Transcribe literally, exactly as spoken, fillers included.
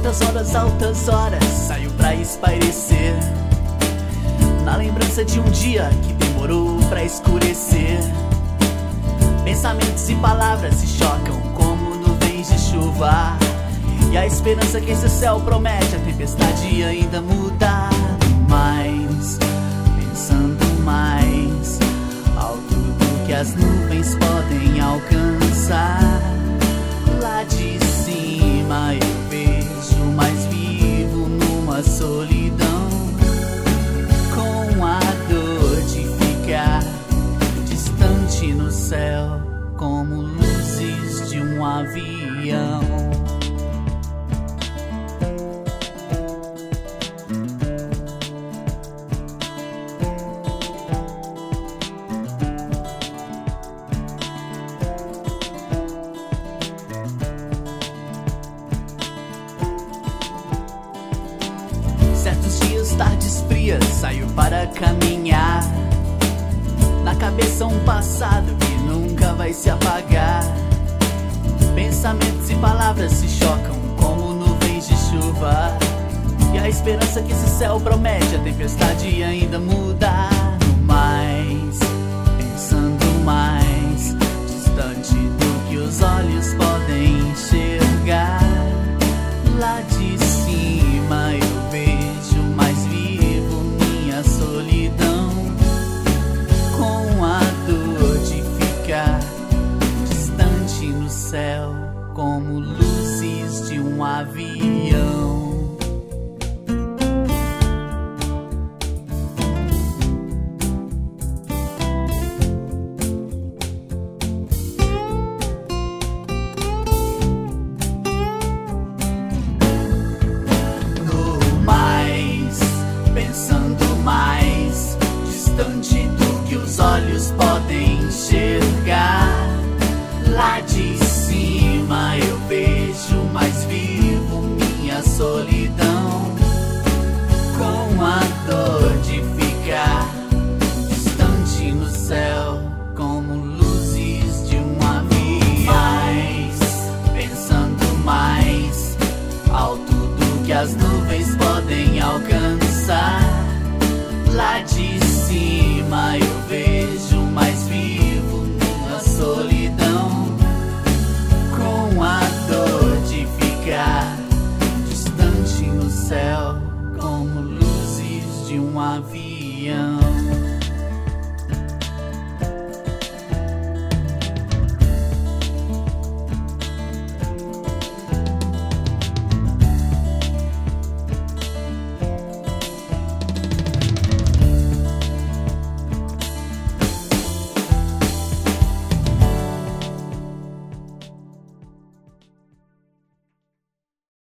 Altas horas, altas horas, saio pra espairecer, na lembrança de um dia que demorou pra escurecer. Pensamentos e palavras se chocam como nuvens de chuva, e a esperança que esse céu promete a tempestade ainda mudar. Mais, pensando mais, alto do que as nuvens podem alcançar. Lá de cima eu vejo mais vivo numa solidão, com a dor de ficar distante no céu, como luzes de um avião. Certos dias, tardes frias, saio para caminhar, na cabeça um passado que nunca vai se apagar. Pensamentos e palavras se chocam como nuvens de chuva, e a esperança que esse céu promete a tempestade ainda mudar. Mais, pensando mais, distante do que os olhos podem enxergar. Lá de cima eu vejo mais vivo minha solidão, com a dor de ficar distante no céu, como luzes de um avião. No mais, pensando mais, distante do que os olhos podem enxergar. Lá de cima eu vejo mais vivo minha solidão, com a dor de ficar distante no céu, como luzes de um avião. Mais, pensando mais, alto do que as nuvens podem alcançar. Lá de cima eu vejo mais vivo minha solidão, com a dor de ficar distante no céu, como luzes de um avião.